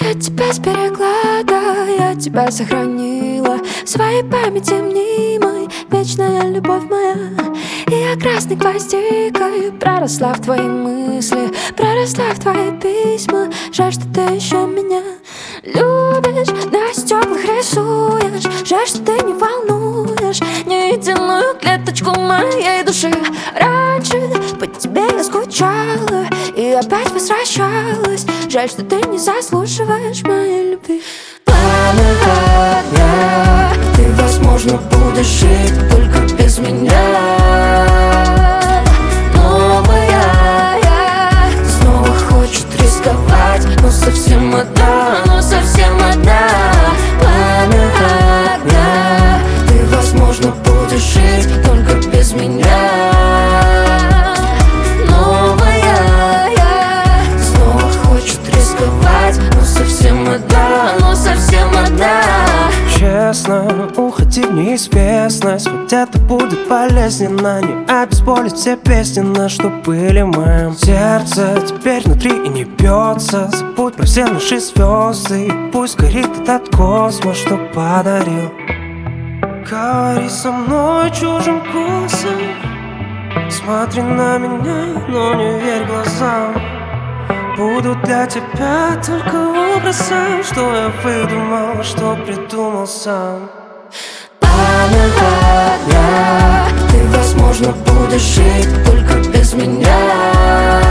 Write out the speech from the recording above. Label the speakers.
Speaker 1: Я тебя сберегла, да, я тебя сохранила в своей памяти мнимой, вечная любовь моя. И я красной гвоздикой проросла в твои мысли, проросла в твои письма. Жаль, что ты еще меня любишь, на стеклах рисуешь. Жаль, что ты не волнуешь ни единую клеточку моей души. Раньше по тебе я скучала и опять возвращалась. Жаль, что ты не заслуживаешь моей любви. Пламя огня, ты, возможно, будешь жить только без меня. Новая я снова хочет рисковать, но совсем одна, но совсем одна. Пламя огня, ты, возможно, будешь жить только без меня. Новая я снова хочет рисковать, но совсем одна, но совсем одна.
Speaker 2: Честно, уходи в неизвестность, ведь это будет болезненно. Не обезболить все песни, на что были мы. Сердце теперь внутри и не бьется. Забудь про все наши звезды, и пусть горит этот космос, что подарил. Говори со мной чужим голосом, смотри на меня, но не верь глазам. Буду для тебя только образом, что я выдумал, что придумал сам.
Speaker 1: Пламя огня, ты, возможно, будешь жить только без меня.